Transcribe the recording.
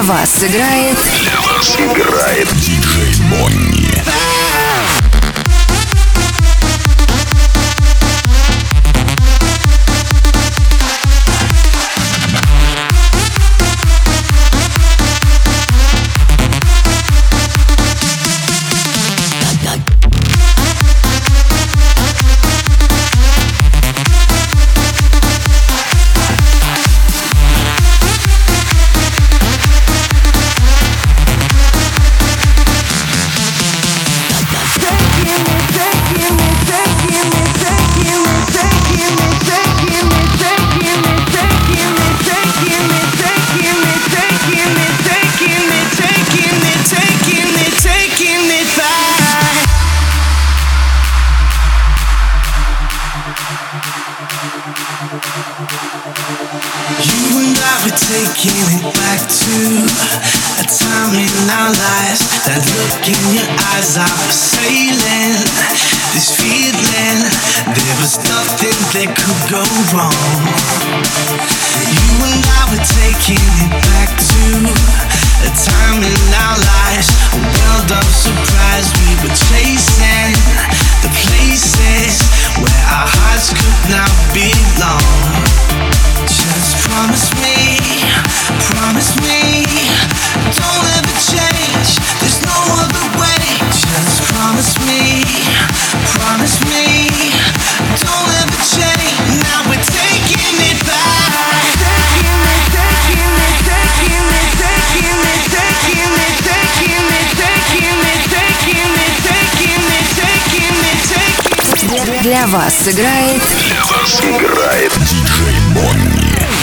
вас играет диджей Бонни. Taking it back to a time in our lives. That look in your eyes, I was sailing this feeling. There was nothing that could go wrong. You and I were taking it back to a time in our lives, a world of surprise. We were chasing the places where our hearts could now belong. Just promise me, don't ever change, there's no other way. Just promise me, don't ever change. Now we're taking it back. Для вас играет диджей Бонни.